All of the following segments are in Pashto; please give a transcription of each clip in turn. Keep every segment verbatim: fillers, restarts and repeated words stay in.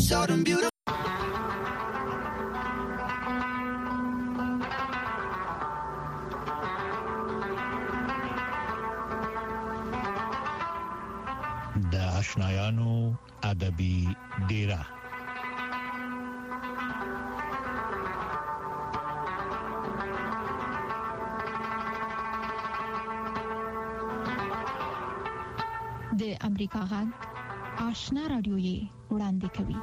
saw them beautiful. د آشنایانو ادبي ډیره. د امریکا غږ آشنا رادیو یې وړاندې کوي.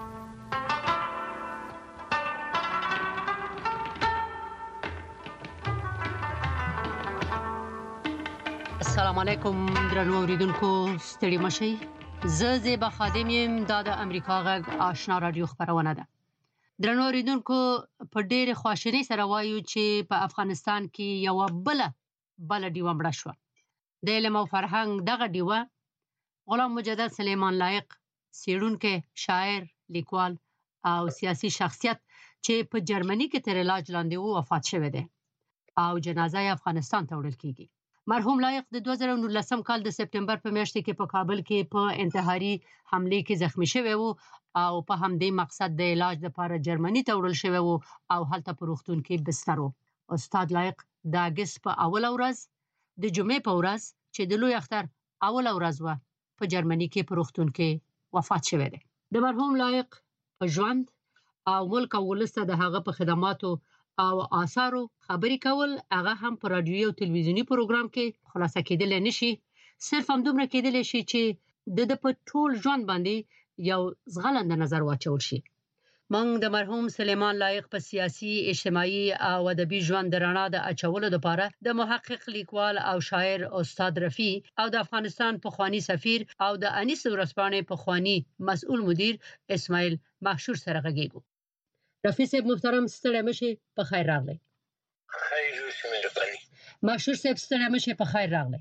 السلام علیکم درنو اوریدونکو، ستړي مشئ. زه زیبا خادم یم. دا د امریکا غږ آشنا رادیو خبرونه ده. درنو اوریدونکو، په ډېر خواشینۍ سره وایو چې په افغانستان کې یو بل بل ډیوه مړه شو. د علم او فرهنګ دغه ډیوه غلام مجدد سلیمان لایق، څېړونکی، شاعر، لیکوال او سیاسي شخصیت چې په جرمني کې تر علاج لاندې وو، وفات شوی دی او جنازه یې افغانستان ته وړل کیږي. مرحوم لایق د دوه زره نولسم کال د سپټمبر په میاشت کې په کابل کې په انتحاري حمله کې زخمی شوی وو او په همدې مقصد د علاج لپاره جرمني ته وړل شوی وو او هلته په روغتون کې بستر وو. استاد لایق د اگست په اوله ورځ د جمعې په ورځ چې د لوی اختر اوله ورځ و په جرمني کې په روغتون کې وفات شوی دی. د مرحوم لایق په ژوند او ملک او ولس ته د هغه په خدماتو او آثارو خبرې کول هغه هم په رادیوي او تلویزیونی پروګرام کې خلاصه کېدل نشي. صرف هم دومره کېدل شي چې د په ټول ژوند باندې یو ځغلند نظر واچول شي. موږ د مرحوم سلیمان لایق په سیاسي، اجتماعي او ادبي ژوند د رڼا د اچولو لپاره د محقق، لیکوال او شاعر استاد رفیع او د افغانستان پخوانی سفیر او د انیس ورځپاڼې پخوانی مسؤل مدیر اسماعیل محشور سره غږیږو. رفیع صاحب محترم، ستړي مشئ، په خیر راغلی. خیر اوسئ، مهرباني. محشور صاحب ستړي مشئ، په خیر راغلی.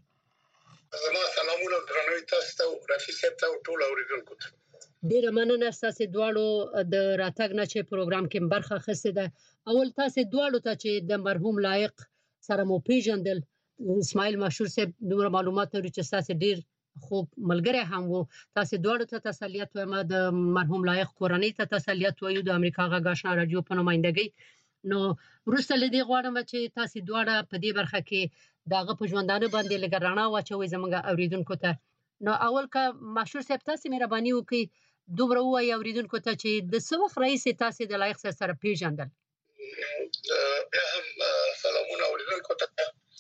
زما سلامونه درنوي تاسو ته، رفیع صاحب ته او ټول اوریدونکو ته. ډیره مننه تاسو دواړو د راتګ نه چې پروګرام کې برخه اخیستې ده. اول تاسو دواړو ته چې د مرحوم لایق سره مو پیژندل، اسماعیل محشور صاحب دومره معلومات لري چې تاسو ډیر خوب ملګری هم وو. تاسو دواړو ته تسلیت وایم، د مرحوم لایق کورنۍ ته تسلیت وایو د امریکا غږ آشنا رادیو په نمائندګۍ. نو وروسته لدې غواړم چې تاسو دواړه په دې برخه کې داغه په ژوندانه باندې لږ رڼا واچوي زموږ اوریدونکو ته. نو اول کا محشور صاحب تاسو مهرباني وکړئ دومره وایي اوریدونکو ته چې د څه وخت راهیسې تاسو د لایق سره پیژندل. بیا هم سلامونه اوریدونکو ته.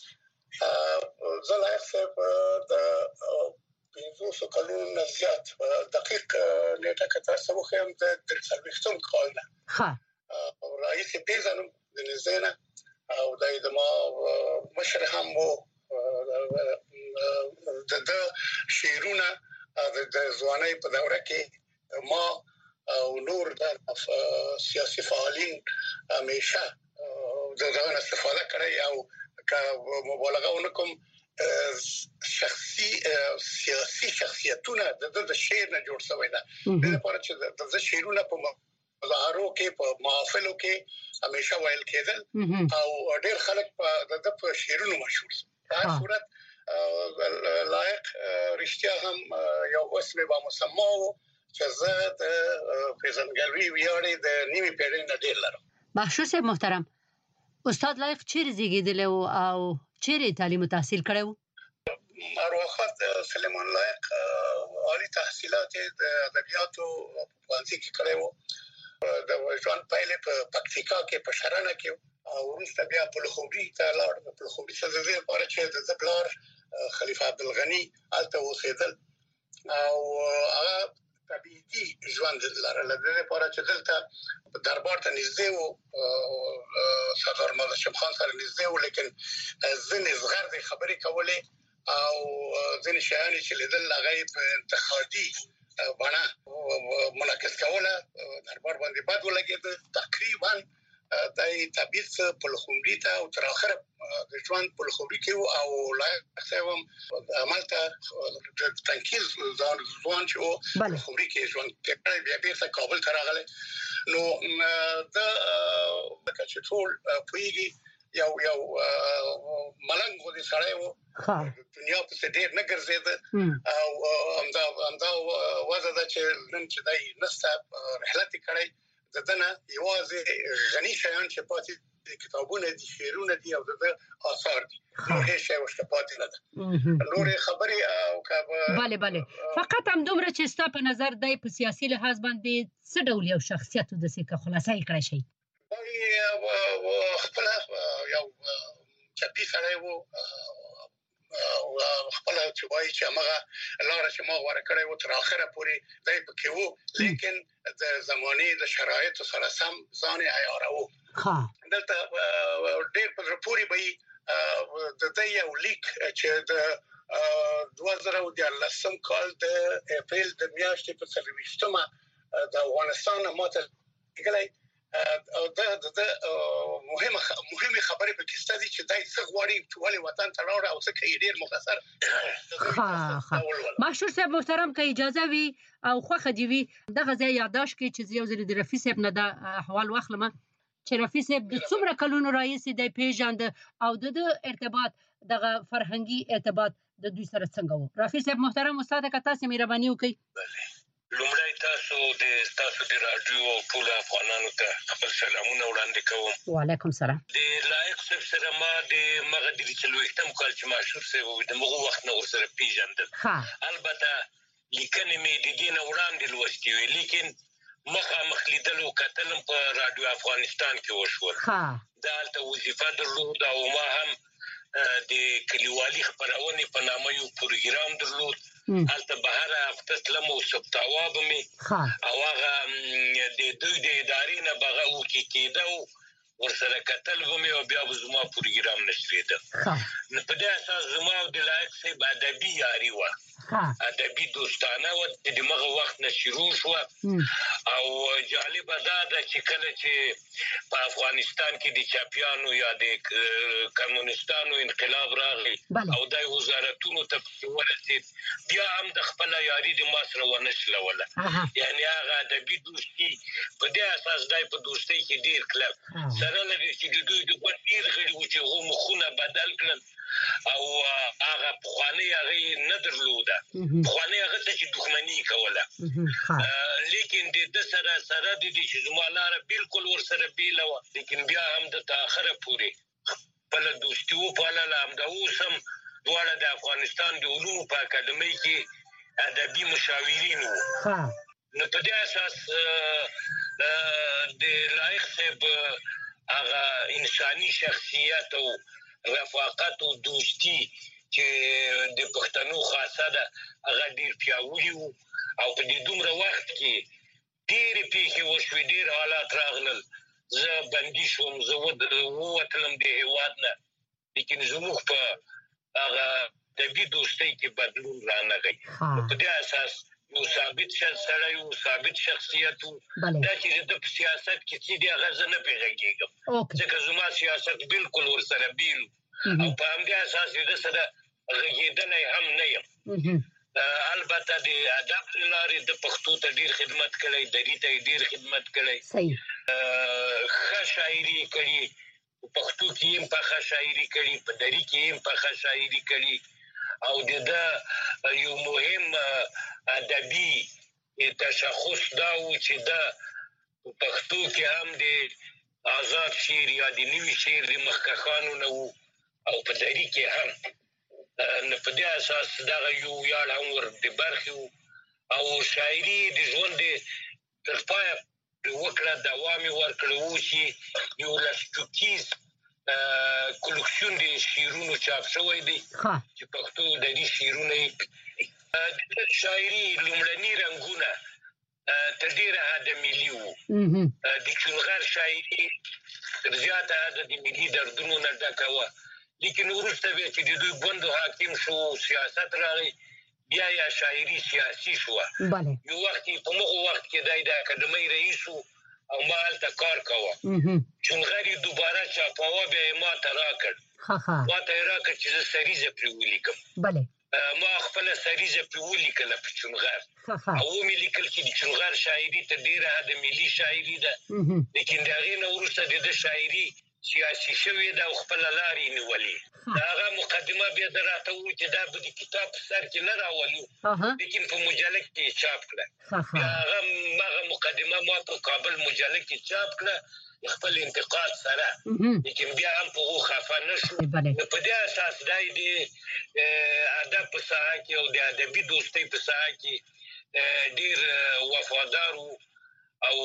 زه لایق صاحب د پنځوسو کلونو نه زیات دقیق نیټه کې تاسو وخیم د څلوېښتم کال نه ښه راهیسې پیژنم د نږدې نه او دای د ما مشر هم وو. د شعرونه د ځوانۍ په دوره کې ما او نور د سیاسي فعالین همیشه دغه استفاده کړی او که مبالغه ونکم شخصي سیاسي شخصیتونه د شعر نه جوړ شوی ده. د لپاره چې د شعرونه په مظاهرو کې په محافلو کې همیشه ویل کېدل او ډېر خلک په د شعرونو مشهور شول. په هر صورت لایق رښتیا هم یو اسم با مسمى و چې زه د پیژندګلوي ویاړې د نیمې پیړۍ نه ډېر لرم. محشور صاحب محترم، استاد لایق چیرې زیږېدلی و او چیرې تعلیم او تحصیل کړی و؟ ارواښاد سلیمان لایق عالی تحصیلات د ادبیاتو په پوهنځي کې کړی و. د ژوند پیل په پکتیکا کې په شرنه کې او وروسته بیا په لخوبري ته لاړ. په لخوبري څخه د لپاره چې د پلار خلیفه عبدالغني هلته اوسېدل او هغه طبيعي ژوند لرل. د لپاره چې دلته دربار ته نږدې وو، سردار محمد شاه خان سره نږدې وو، لیکن ځینې زغردې خبرې کولې او ځینې شیان چې لیدل هغه په انتقادي بڼه منعکس کوله. دربار باندې بد ولګېد. تقریبا دای تبعیض په لخومري ته او تر اخره د ژوند په لخومري کې او لایق سوم عملته تنکیز ځان ځوان چې په لخومري کې ژوند کوي. بیا بیرته کابل ته راغلی. نو د چې ټول پویږي یو یو ملنګ غوډي سړی وو دنیا په څیر ډیر نه ګرځید او همدا همدا وځه د چې نن چې دای نسته رحلت کړی ددنه یوازې غني شیان چې پاتې کتابونه دي شعرونه دي او د آثار دي نو هیڅ شی ورته پاتې نه ده نور خبري او کبه bale bale فقط هم دومره چې ستا په نظر دای په سیاسي لحاظ باندې څه ډول یو شخصیت د څه خلاصای کړی شي خپل یو چپی سره وو او خپل چې وایي چې هغه لاره چې ما ورکړې و تر اخره پورې دای پکې وو لیکن د زماني د شرایطو سره سم ځان یې عیارو ها دلته ډېر په پوری به د دې یو لیک چې د دوه زره ولسم کال د اپریل د میاشتې په څلويښتمه د افغانستان ماته کېږي او دا د مهمه مهمه خبره په کې ستاسو چې دای څه غواړي ټول وطن ته راوړ او څه کوي ډیر مختصر ها ها مشهور صاحب محترم که اجازه وي او خوخه دی وي دغه ځای یاداش کې چې یو ځل د رفیع صاحب نه د احوال واخلم چې رفیع صاحب د څومره کلونو رئیس دی پیژاند او د ارتباط دغه فرهنګي ارتباط د دوی سره څنګه وو رفیع صاحب محترم استاد کتا سي مهرباني وکړئ لومړی تاسو د تاسو د رادیو ټول افغانانو ته خپل سلامونه وړاندې کوم وعلیکم السلام د لایق صاحب سره ما د مغه د چلوختم کال چې مشهور صاحب د مغه وخت نه ورسره پیژندل البته لیکنې مې د دې نه وړاندې لوستې وې لیکن مخه مخلیدلو کتلم په رادیو افغانستان کې وشول دا د وظیفه درلود او ما هم د کلیوالي خبرونه په نامه یو پروګرام درلود هلته بهر هفته تلم او سبتاوا به می او هغه د دوی د ادارې نه بغه او کې کېده ورسره کتل به می او بیا به زما پروګرام نشریده نو په دې اساس زما د لایق صاحب ادبي یاري و ادبي دوستانه و د دغه وخت نشرو شو او جالب ده چې کله چې په افغانستان کې د چاپیانو یا د کمونستانو انقلاب راغی او د وزارتونو ته ورسید بیا هم د خپل یاري د مصر ونشله ولا یعنی هغه ادبي دوستي په دې اساس دای په دوستۍ کې ډیر کلب سره لګي چې د دوی د ډیر غړي و چې غو مخونه بدل کړل او هغه خواني هغه نه درلوده خواني هغه چې دښمنی کوله لیکن د سره سره د دې چې زموږ بالکل ورسره بیلو لیکن بیا هم د تاخره پوری بل دوستي و په لاله هم د اوسم دواړه د افغانستان د علومو په اکاډمي کې ادبي مشاورین وو نو په دې اساس د لایق صاحب هغه انساني شخصیت او رفاقت او دوستی چې د پښتنو خاصه ده هغه ډیر پیاوړي وو او په دې دومره وخت کې ډیر پیښې وشوې ډیر حالات راغلل زه بندي شوم زه ووتلم د هیواد نه لیکن زموږ په هغه طبي دوستۍ کې بدلون رانغی په دې اساس یو ثابت سره یو ثابت شخصیت دا چې د سیاست کې چې دی غزه نه پیږي ځکه زما سیاست بالکل ورسره بیل او په همدې اساس د سره غږیدنه هم نه یم البته د ادب لارې د پښتو ته ډیر خدمت کړی د ریته ډیر خدمت کړی صحیح ښه شاعري کړی پښتو کې هم په ښه شاعري کړی په دری کې هم په ښه شاعري کړی او د یو مهم ادبي تشخص دا و چې دا پښتو کې هم د آزاد شعر یا د نوي شعر د مخکخانو نه وو او په دری کې هم نو په دې اساس دا یو یاد هم ور د برخو او شاعري د ژوند تر پای وکړه دوام ورکړو چې یو لاسټوکیز کولکشن د شیرونو چاپ شوی دی چې پښتو د دې شیرونه د شاعري لومړني رنگونه تر ډیره د ملي وو د چونغر شاعري تر زیاته د ملي دردونو نه ډکه لیکن ورسته به چې د دوی بندو حاکم شو سیاست راغی بیا یا شاعري سیاسي شو یو وخت په موږ وخت کې د اکاډمۍ رئیس او ما هلته کار کوه چونغري دوباره چاپاوه به ما ته راکړ ما ته راکړ چې زه سریزه پرې ولیکم ما خپل سریزه پرې ولیکله په چونغر او مې لیکل چې د چونغر شاعري ته ډیره د ملي شاعري ده لیکن د هغې نه وروسته د شاعري سیاسي شوی د خپل لارې نیولې دا هغه مقدمه بیا دراته و چې دا به د کتاب سر کې نه راولو لیکن په مجله کې چاپ کړه هغه هغه مقدمه ما په کابل مجله کې چاپ کړه خپل انتقاد سره لیکن بیا هم په خفه نشو په دې اساس دای دی ادب په ساحه کې او د ادبي دوستۍ په ساحه کې ډیر وفادار او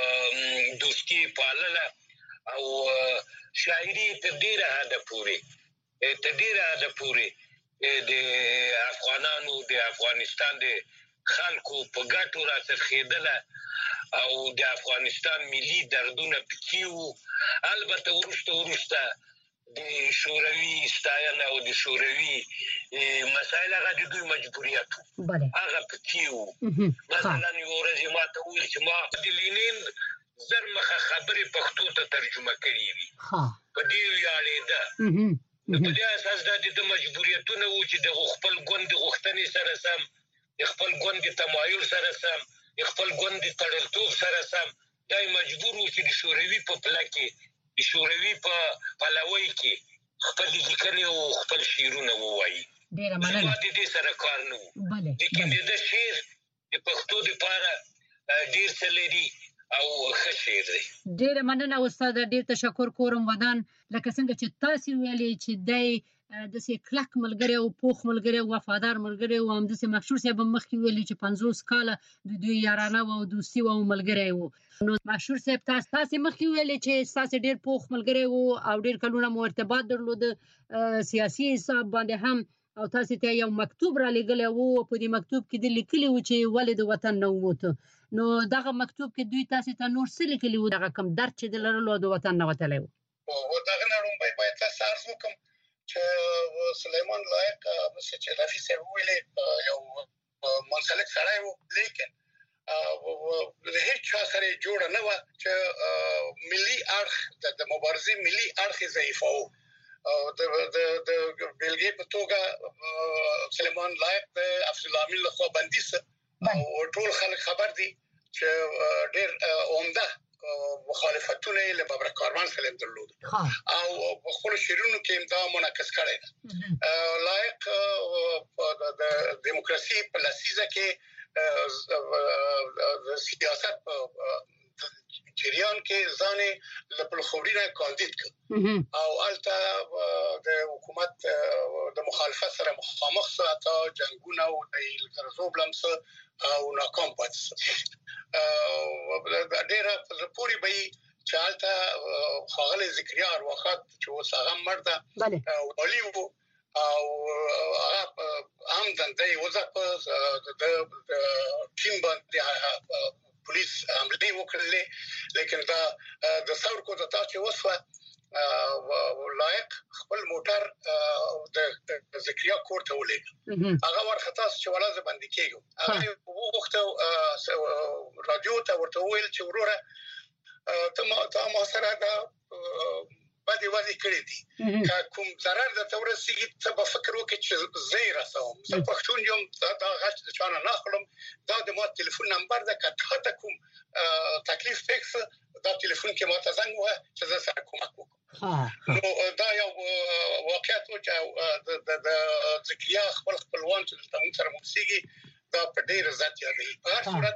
دوستي پالله او شاعري تدیر هدا پوری تدیر هدا پوری د افغانانو د افغانستان د خلکو په ګټو راڅرخېدله او د افغانستان ملي دردونه پکېو البته ورسته ورسته د شوروي ستاینه او د شوروي مسایل هغه د دوی مجبوریت هغه پکېو مثلا یو ورځ ما ته وویل چې ما د لینین زر مخه خبرې پښتو ته ترجمه کړې وي په دې ویاړېده په دې اساس د مجبوریتونه و چې د خپل ګوند غوښتنې سره سم خپل ګوند تمایل سره سم خپل ګوند تړلتوب سره سم دای مجبور و چې د شوروي په پله کې د شوروي په پلوۍ کې خپل لیکنې او خپل شعرونه ووایي ډېره مننه د دې سره کار نه و لیکن د شعر د پښتو لپاره ډېر څه لري او ښه شعر دی ډېره مننه استاد ډېر تشکر کوم ودان لکه څنګه چې تاسو ویلي چې دای د سې کلک ملګری او پوخ ملګری او وفادار ملګری او هم د سې مشهور صاحب مخکې ویلي چې پنځوس کاله د دوی یارانه او دوستي او ملګری وو نو مشهور صاحب تاسو تاسو مخکې ویلي چې تاسو ډېر پوخ ملګری وو او ډېر کلونه مو ارتباط درلود سیاسي حساب باندې هم او تاسو ته یو مکتوب را لګل وو په دې مکتوب کې د لیکلي و چې ولې د وطن نه وته نو دغه مکتوب کې دوی تاسو ته نور څه لیکلي وو دغه کم درد چې د لرلو د وطن نه وتلی وو او دغه نړم باید تاسو عرض وکم چې سلیمان لایق چې رفیع صاحب ویلي یو منسلک سړی وو لیکن د هیڅ چا سره جوړ نه و چې ملي اړخ د مبارزې ملي اړخ ضعیف وو او د د بلګي په توګه سلیمان لایق د افضل الامین له خوا بندیز او ټول خلک خبر دي چې ډېر عمده مخالفتونه له بابر کاروان سره درلود او په خپل شیرونو کې امدا منعکس کړي لایق د دیموکراسي په لسیزه کې د سیاست جریان کې ځانې له خورینه کاندید ک او الته د حکومت د مخالفت سره مخامخ ساته جنگونه او د زوبلمس او ناکام پاتې ډېر پوری به چې الته خاغله ذکریا وخت چې وسغه مرده ولي او هغه هم دندې وځه د ټیم باندې پولیس عملي وکړلې لیکن دا د ثور کو د تاسو وسوه لایق خپل موټر د ذکریا کوټه ولې هغه ورخه تاسو چې ولاځه باندې کېږي هغه وغوښته رادیو ته ورته ویل چې وروره ته ما سره دا باندې وځي کړی دي کوم ضرر د تورسیږي ته په فکر وکړي چې زه راسم زه پښتون یم دا غاټ د چانه نه خپلم دا د ما ټلیفون نمبر د کټه کوم تکلیف فکس دا ټلیفون کې ما ته زنګ وه چې زه سره کومک وکړم نو دا یو واقعیت و چې د ذکریا خپل خپلوان چې تاسو سره موسیقي دا په ډیر ذات یادي په هر صورت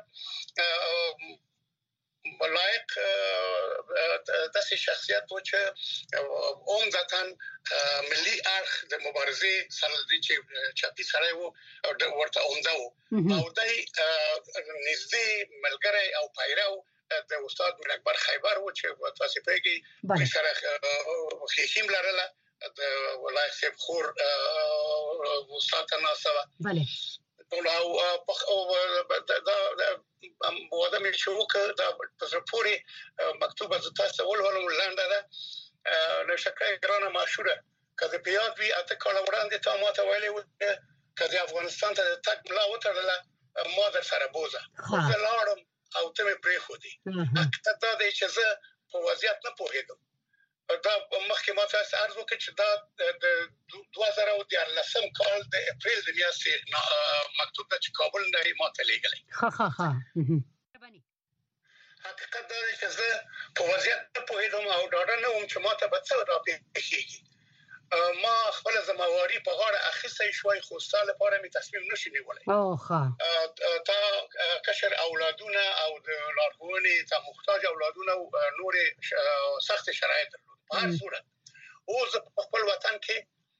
لایق داسې شخصیت و چې عمدتاً ملي اړخ د مبارزې سره د چاپی سره وو ورته عمده وو او دای نږدې ملګری او پیرو د استاد میر اکبر خیبر و چې تاسو پیږي سره خېشیم لرله د ولایت سیب خور استاد ناسا بله او دا بوده مې شوکه دا پوري مکتوبه تاسو ولولم لاندې ده نو شکایت ګرانه مشهوره کله پیاد وی اته کال وړاندې ته ماته ویلې و کله افغانستان ته تک ملا وترله ما در سره بوزه زه لاړم او ته مې پرې خو دي اته دا چې زه په وضعیت نه پوهېدم دا مخکې ما تاسو عرض وکړ چې دا د دوه زره او دیارلسم کال د اپریل د میاشتې مکتوب د کابل نه ماته لګلې ها ها ها حقیقت دا دی چې زه په وضعیت نه پوهېدم او ډاډه نه وم چې ماته به څه راپېښېږي. ما خپل ذمہواری په غاړه اخیستې شوې، خو ستاسو لپاره مې تصمیم نشي نیولای. او ښه تا کشر اولادونه او د لارښوونې ته محتاج اولادونه نور سخت شرایط درلود. په هر صورت اوس په خپل وطن کې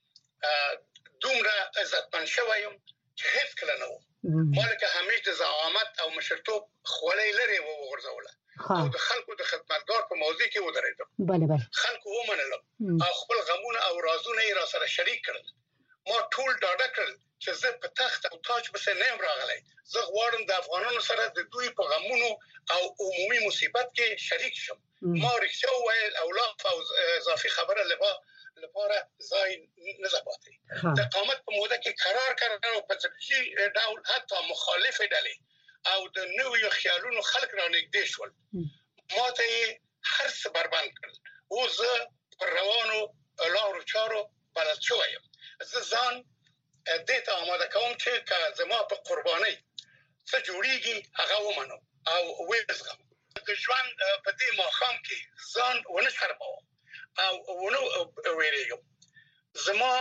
دومره عزتمن شوم چې هیڅ کله نه و. مالک همیش د زعامت او مشرتوب خولې لري وغورځوله او د خلکو د خدمتګار په موضوع کې ودرېدم. بله بله خلکو ومنلم او خپل غمونه او رازونه یې را سره شریک کړل. ما ټول ډاډه کړل چې زه په تخت او تاج پسې نه یم راغلی. زه غواړم د افغانانو سره د دوی په غمونو او عمومي مصیبت کې شریک شم. ما رښتیا وویل او لا اضافي خبره لبا لپاره ځای نه زباتي. د قامت په موده کې قرار کړو او په ځکه ډول حتی مخالف ډلې او د نویو خیالونو خلک را نږدې شول. ما ته هر څه بربند کړل. او زه پر روانو لارو چارو بلد شوم. زه ځان دې ته آماده کوم چې که زما په قربانۍ څه جوړیږي هغه ومنم او وېزغم. د ژوند په دې ماښام کې ځان ونه شرموم او ونه ویریږم. زما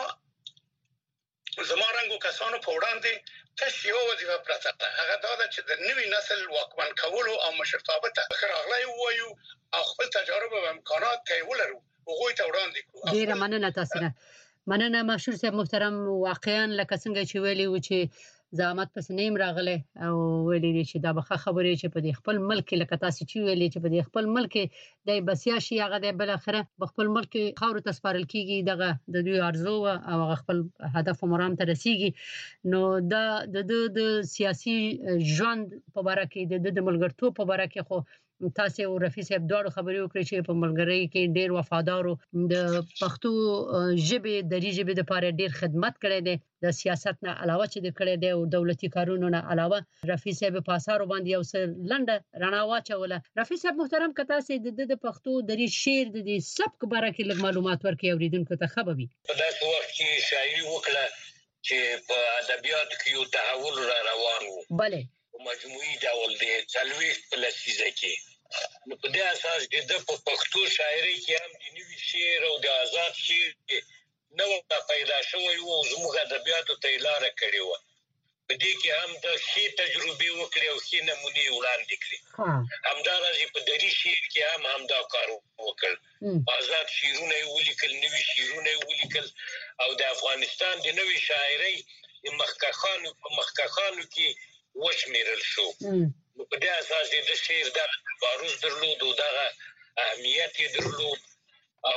زما رنګو کسانو په وړاندې تش یو وظیفه پرته ده. هغه دا ده چې د نوي نسل واکمن کولو او مشرتابه ته راغلی وایو او خپل تجارب او امکانات ته ولرو هغوی ته وړاندې کړو. ډیره مننه تاسو نه. مننه مشهور صاحب محترم. واقعا لکه څنګه چې ویلي و چې زعامت پس نیم راغله او ویلي دي چې دا بخښه خبرې چې په دې خپل ملک لکه تاسو چې ویلي چې په دې خپل ملک د بسیا شي هغه د بل اخره په خپل ملک خاور تسپارل کیږي دغه د دوی ارزو او خپل هدف مرام ته رسیږي. نو دا د د سیاسي ژوند په اړه کې د د ملګرتوب په اړه کې خو تاسو او رفیع صاحب دوه خبرې وکړي چې په ملګری کې ډیر وفادارو د پښتو ژبې د ری ژبې لپاره ډیر خدمت کړی دی. د سیاست نه علاوه چې د کړی دی او دولتي کارونو نه علاوه رفیع صاحب په اثارو باندې یو څه لنډه رڼا واچوله. رفیع صاحب محترم که تاسو د د پښتو د ری شعر د سبک باره کې لږ معلومات ورکړئ اوریدونکو ته خبري. په داسې وخت کې شاعري وکړه چې په ادبیاتو کې یو تحول را روان و. بله مجموعي ډول دی څلوېښت په لسیزه کې. نو په دې اساس د په پښتو شاعري کې هم د نوي شعر او د آزاد شعر نو پیدا شوی وو. زموږ ادبیاتو ته لاره کړې و. په دې کې هم د شي تجربه وکړې او شي نمونه وړاندې کړې. همدارنګه په دری شعر کې هم همدا کار وکړ. آزاد شعرونه ولیکل، نوي شعرونه ولیکل او د افغانستان د نوي شاعري مخکخانو په مخکخانو کې وشمیرل شو. نو په دې اساس د شعر د باروز درلود او دغه اهمیت درلود او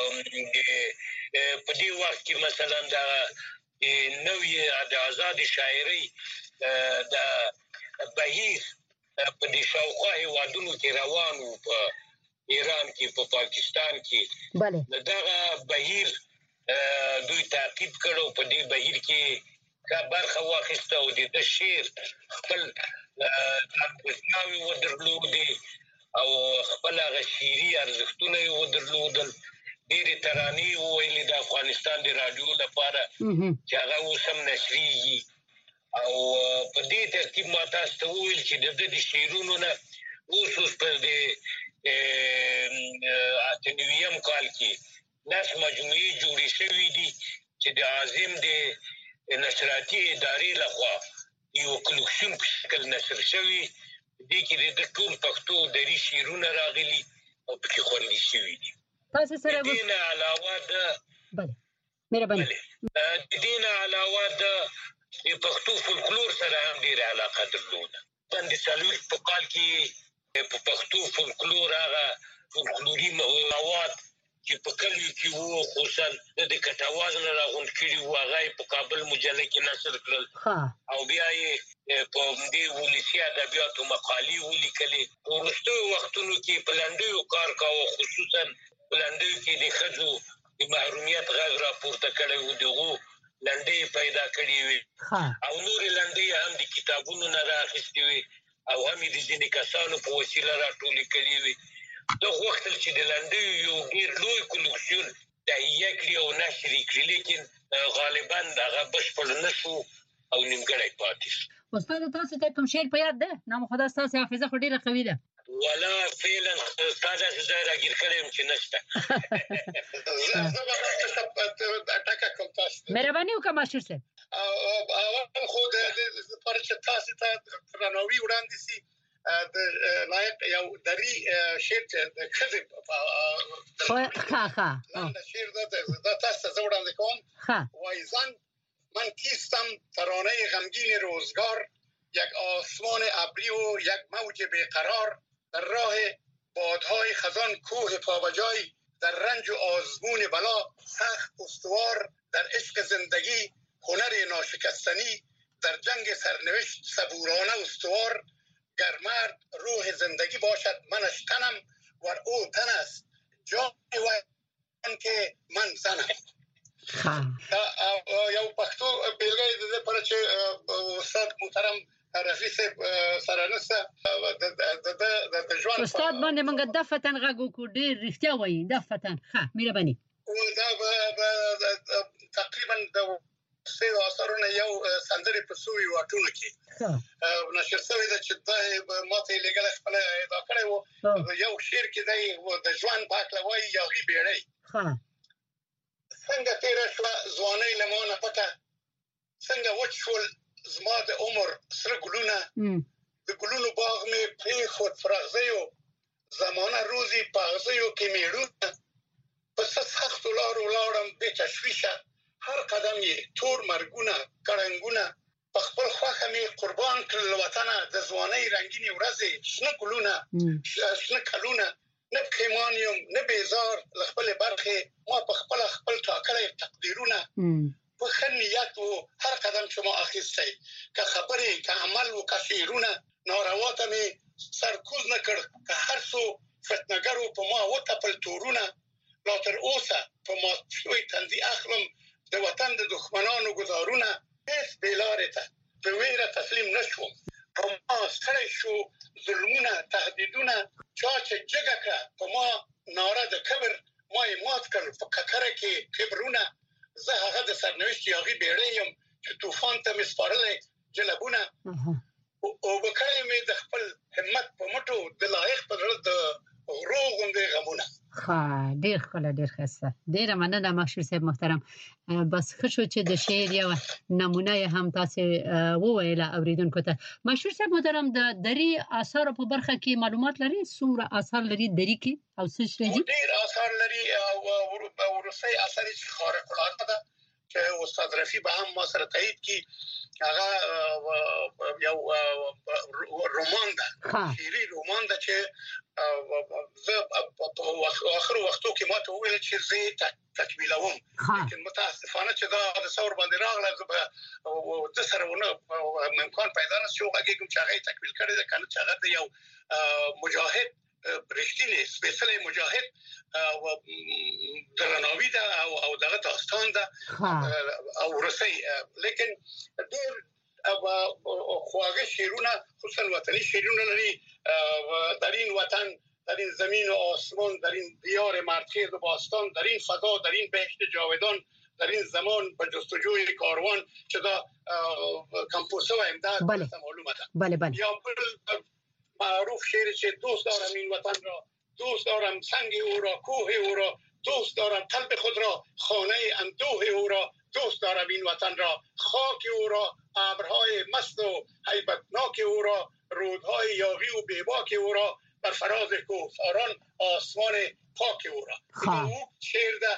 په دې وخت کې مثلا د نوې د آزاد شاعري د بهیر په دې شاوخوا هیوادونو کې روان وو، په ایران کې، په پاکستان کې. بله دغه بهیر دوی تعقیب کړو. په دې بهیر کې کا برخه واخیسته او د شعر خپل ځانګړتیاوې ودرلودې او خپل هغه شعري ارزښتونه یې ودرلودل. ډېرې ترانې وویلې د افغانستان د راډیو لپاره چې هغه اوس هم نشریږي. او په دې ترتیب ما تاسو ته وویل چې د ده د شعرونو نه اوس اوس په دې اته نویم کال کې نس مجموعې جوړې شوې دي چې د عظیم د نشراتي ادارې لخوا یو کلکشن په شکل نشر شوی. دې کې د ټول پښتو دری شعرونه راغلي او پکې خوندي شوي دي. تاسو سره د دې نه علاوه د بله مهرباني د دې نه علاوه د پښتو فولکلور سره هم ډېره علاقه درلوده. باندې څلوېښت په کال کې په پښتو فولکلور هغه فولکلوري مواد چې په کلیو کې وو خصوصا د کټاواز نه راغونډ کړي وو هغه په کابل مجله کې نشر کړل او بیا یې په دې ولسی ادبیاتو مقالې ولیکلې. په وروستیو وختونو کې په لنډیو کار کاوه، خصوصا په لنډیو کې د ښځو د محرومیت غږ راپورته کړی و. دغو لنډۍ پیدا کړې وې او نورې لنډۍ هم د کتابونو نه رااخیستې وې او هم یې د ځینې کسانو په وسیله راټولې کړې وې. ده غوښتل چې د لنډیو یو ډېر لوی کلکسیون تهیه کړي او نشر یې کړي، لیکن غالبا هغه بشپړ نه شو او نیمګړی پاتې شو. استاد تاسو ته کوم شعر په یاد ده؟ نام خدا ستاسو حافظه خو ډېره قوي ده. ولا فعلا استاد ځای راګیر کړم چې نشته زه به تاسو ته ټاکه کوم تاسو مهرباني وکړئ ماشور صاحب اول خو د لپاره چې تاسو ته رانوي وړاندې سي د لایق یو دری شعر د کذب ها ها دا شعر د تاسو ته وړاندې کوم ها وایزان من کیستم ترانه غمگین روزگار یک آسمان ابری و یک موج بیقرار در راه بادهای خزان کوه پابجای در رنج و آزمون بلا سخت استوار در عشق زندگی هنر ناشکستنی در جنگ سرنوشت صبورانه استوار گر مرد روح زندگی باشد منش تنم ور او تن است جای وان که من زنم یو پښتو بیلګه د لپاره چې استاد محترم رفیع صاحب سره نسته د د ژوند استاد باندې موږ د فتن غږو کو ډیر رښتیا وایي د فتن ها مهرباني دا تقریبا د سیو اثرونه یو سندري په سوي واټونه کې نشر شوی د چې د ماته لګل خپل ادا کړی وو یو شعر کې دی د ژوند پاکلوي یاغي بیړی ها څنګه تیر شو ځواني لمونه پته څنګه وچول زما د عمر سره ګلونه د ګلونو باغ می په خود فرغزیو زمانه روزي پاغزیو کې میړونه پس سخت لار ولارم به تشویشه هر قدم یې تور مرګونه کړنګونه په خپل خوخه می قربان کړل وطن د ځواني رنگینی ورځې شنه ګلونه شنه کلونه نه پښیمانیم نه بیزار خپل برخه ما په خپل خپل ټاکلې تقدیرونه په خنیت او هر قدم چې ما اخیستی که خبرې که عمل او که شعرونه نارواته می سرکوز نکړ که هر څو فتنګرو په ما وتپل تورونه لا تر اوسه په ما شوي تندي اخلم د وطن د دښمنانو گزارونه هیڅ بلاره ته په ویره تسلیم نشوم په ما سره شو ظلمونه تهدیدونه چا چې جګه کړه په ما ناره د کبر ما یې مات کړ په ککره کې کبرونه زه هغه د سرنوشت یاغي بیړی یم چې طوفان ته مې سپارلې جلبونه او وکړې مې د خپل همت په مټو د لایق په زړه د غرو غوندې غمونه ها ډیر خله ډیر خسته ډیر مننه ماشور صاحب محترم بس خشو چې د شعر یو نمونه هم تاسو وویل اوریدونکو ته ماشور صاحب محترم د دری آثار په برخه کې معلومات لري څومره آثار لري دری کې او څه شي ډیر آثار لري او ورسي آثار خارق العاده ده چې استاد رفیع به هم ما سره تایید کی هغه یو رومان ده شعري رومان ده چې زه په اخر وختو کې ما ته ویل چې زه تکمیلوم لیکن متاسفانه چې دا د ثور باندې راغله او د سره ونه امکان پیدا نه شو هغه کوم چې هغه تکمیل کړی ده کنه چې هغه یو مجاهد رښتینی سپیشلی مجاهد او درناوی ده او او دغه داستان ده او رسي لیکن ډیر خواږه شعرونه خصوصا وطني شعرونه لري در این وطن در این زمین و آسمان در این دیار مردخیز و باستان در این فضا در این بهشت جاودان در این زمان به جستجوی کاروان چې دا کمپوزه و امداد معلومه ده بله بله یا معروف شعر چې دوست دارم این وطن را دوست دارم سنگ او را کوه او را دوست دارم قلب خود را خانه اندوه او را دوست دارم این وطن را خاک او را ابرهای مست و هیبتناک او را رودهای یاغی و بیباک او را بر فراز کوهساران آسمان پاک او را او شعر ده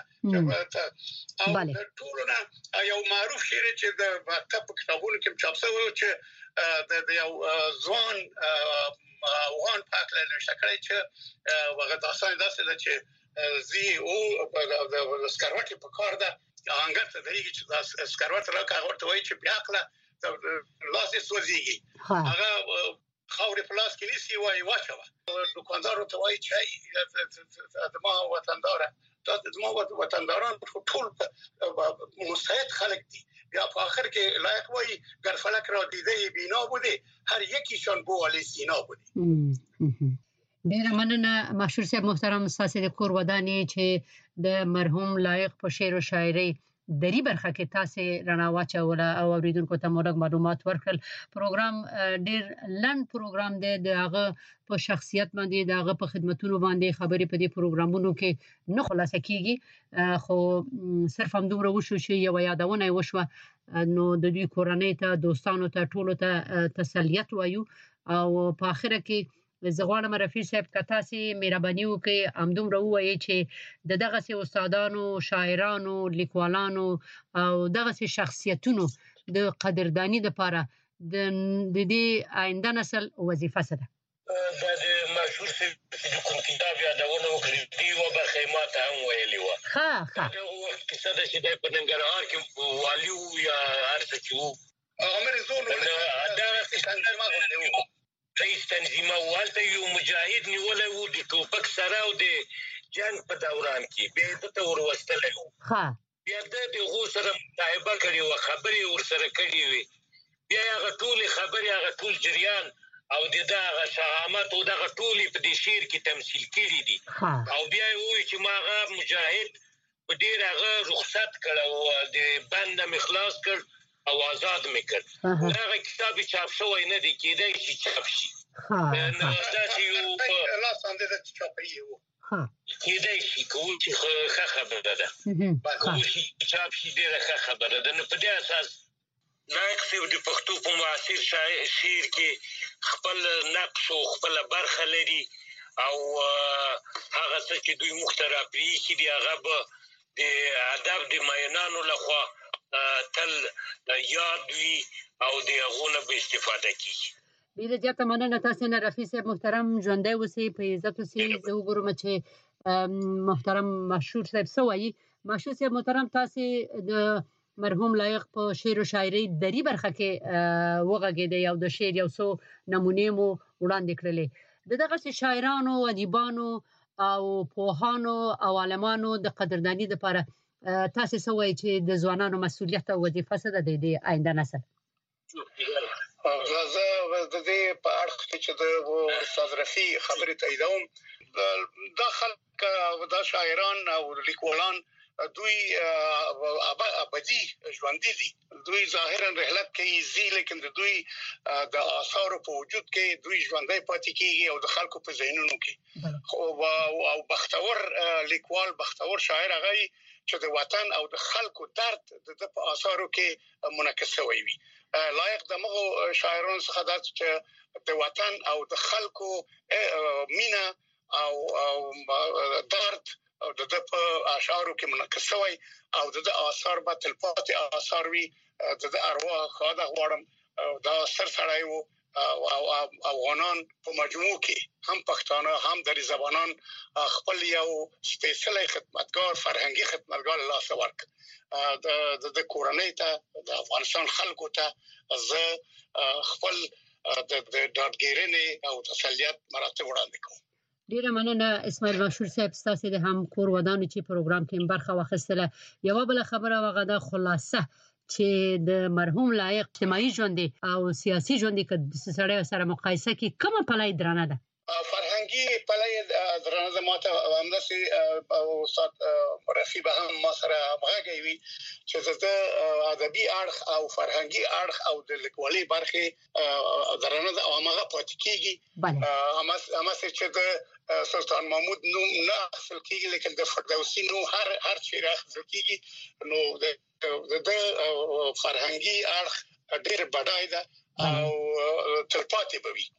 او ټولونه یو معروف شعر چې د کتابونو کې چاپ شوی چې د یو ځوان افغان پاک له شکلې چې هغه داستان داسې ده چې زی او د سکروټي په کار ده انګر ته دی چې د سکروټ راکا ورته وایي چې بیا کله لاسې سوځيږي هغه خاورې په لاس کې نیسی وایي واچوه دکاندار ته وایي چې د ما وطندار دا د ما وطنداران ټول مستعد خلک دي یا په اخر کې لایق وایي گر فلک را دیده بینا بوده هر یکیشان بو علی سینا بوده ډیر مننه ماشور صاحب محترم ساسي د کور ودانې چې د مرحوم لایق په شعر او شاعري دری برخه کې تاسو رڼا واچوله او اوریدونکو ته مرګ معلومات ورکړل. پروګرام ډیر لند پروګرام دی، دغه په شخصیت باندې دغه په خدماتونو باندې خبرې په دې پروګرامونو کې نه خلاصه کیږي، خو صرف هم دومره وشو چې یو یادونه وشوه نو د دوی کورنۍ ته، دوستانو ته، ټولو ته تسلیت وایو او په اخر کې زه غواړم رفیع صاحب که تاسو مهرباني وکړئ همدومره ووایئ چې د دغسې استادانو، شاعرانو، لیکوالانو او دغسې شخصیتونو د قدرداني لپاره د دې آینده نسل وظیفه څه ده؟ دا د مشهور صاحب چې کوم کتاب یادونه وکړي دی و برخه ما ته هم ویلي وه. ښه ښه دا وخت کیسه ده چې دی په ننګرهار کې والي وو یا هر څه چې وو، عمر زون دغه سکندر ما غوندې وو، رئیس تنظیمه وو. هلته یو مجاهد نیولی وو د ټوپک سره او د جنګ په دوران کې، بیا یې دته ور وستلی وو. بیا ده د هغو سره مصاحبه کړې وه، خبرې یې ورسره کړې وې. بیا یې هغه ټولې خبرې، هغه ټول جریان او د ده هغه شهامت او دغه ټولې په دې شعر کې تمثیل کړي دي. او بیا یې ووایي چې ما هغه مجاهد په ډېر هغه رخصت کړ او د بند نه مې خلاص کړ او آزاد مې کړ. هغه کتاب یې چاپ شوی نه دی، کېدی شي چاپ شي. نو داسې یو لاس باندې د چاپیې وو، کېدی شي که وو چې ښه خبره ده، که وشي چاپ شي ډېره ښه خبره ده. نو په دې اساس لایق صاحب د پښتو په معاصر شعر کې خپل نقش او خپله برخه لري او هغه څه چې دوی موږ ته راپرېښي دي هغه به د ادب د مینانو لخوا تل یاد وي او د هغو نه به استفاده کېږي. ډېره زیاته مننه تاسې نه رفیع صاحب محترم، ژوندی اوسئ، په عزت اوسئ. زه وګورم چې محترم مشهور صاحب څه وایي. مشهور صاحب محترم، تاسې د مرحوم لایق په شعر و شاعرۍ دري برخه کې وغږېدئ او د شعر یو څو نمونې مو وړاندې کړلې. د دغسې شاعرانو، ادیبانو او پوهانو او عالمانو د قدرداني لپاره تاسې څه وایي چې د ځوانانو مسؤلیت او وظیفه څه ده د آینده نسل؟ زه د دې په اړه چې د استاد رفیع خبرې تاییدوم. دا خلک او دا شاعران او لیکوالان دوی ابدي ژوندي دي، دوی ظاهرا رحلت کوي ځي، لیکن د دوی د آثارو په وجود کې دوی ژوندی پاتې کیږي او د خلکو په ذهنونو کې. او بختور لیکوال، بختور شاعر هغه چې د وطن او د خلکو درد د په آثارو کې منعکس شوی وي. لایق دغه شاعرانو څخه دا چې د وطن او د خلکو مینا او درد او د په اشعارو کې منعکس شوی او د آثار به تلپاتې آثار وي. د ارواح خواده غواړم دا سر سړی وو او افغانان په مجموع کې هم پښتانه هم دري زبانان خپل یو سپیشلی خدمتګار، فرهنګي خدمتګار لاس ورک د د کورنۍ ته، د افغانستان خلکو ته زه خپل د ډاډګیرنې او تسلیت مراتب وړاندې کوم. ډیره مننه اسماعیل مشهور صاحب، ستاسو د هم کور ودانو چې پروګرام کې برخه واخیستله. یوه بله خبره هغه د خلاصه چې د مرحوم لایق اجتماعي ژوند او سیاسي ژوند کې سره سره مقایسه کې کومه پلای درانه ده؟ فرهنګي پلای درانه ده. ماته همداسې استاد رفیع به هم ما سره همغږی وي چې د ادبي اړخ او فرهنګي اړخ او د لیکوالۍ برخې درانه ده او هغه پاتې کیږي. هماسې چې د سلطان محمود نوم نه اخیستل کیږي، لیکن د فردوسي نوم هر هر چیرې اخیستل کیږي. نو د فرهنګي اړخ ډېر بډای ده او تلپاتې به وي.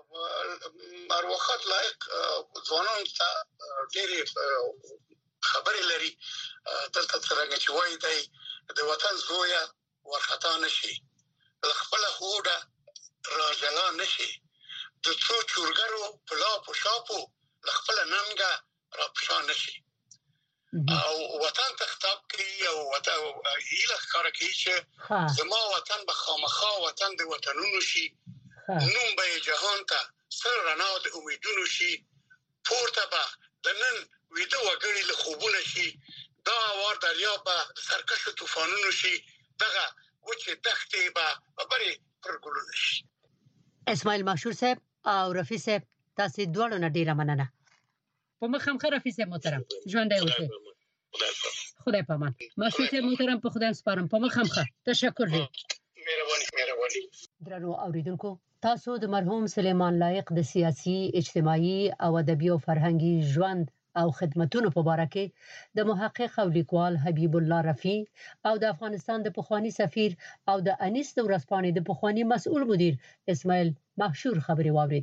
مروخات لایق ځوانانو ته ډېرې خبرې لري. دلته څرنګه چې وایي دی د وطن زویه ورخطا نشي، له خپله هوډه راجلا نشي، د څو چورګرو په لاپو شاپو له خپله ننګه راپشا نشي. او وطن ته خطاب کوي او هیله ښکاره کوي چې زما وطن به خامخا وطن د وطنونو شي، نوم به جهان ته سر رڼا د امیدونو شي، پورته به د نن ویده وګړي له خوبونه شي، دا اوار دریا به د سرکشو طوفانونو شي، دغه وچې دښتې به ببرې پر ګلونه شي. اسماعیل مشهور صاحب او رفیع صاحب، تاسې دواړو نه ډیره مننه. په مخ هم ښه رفیع صاحب محترم، ژوندی اوسئ. خدای پامان مشروط محترم په خدای سپارم په مخامخه تشکر دی مهرباني مهرباني درنو اوریدونکو تاسو د مرحوم سلیمان لایق د سیاسي اجتماعي او ادبي او فرهنګي ژوند او خدماتونو په اړه کې د محقق او لیکوال حبیب الله رفیع او د افغانستان د پخوانی سفیر او د انیس د ورځپاڼې د پخوانی مسؤل مدیر اسماعیل محشور خبري واورید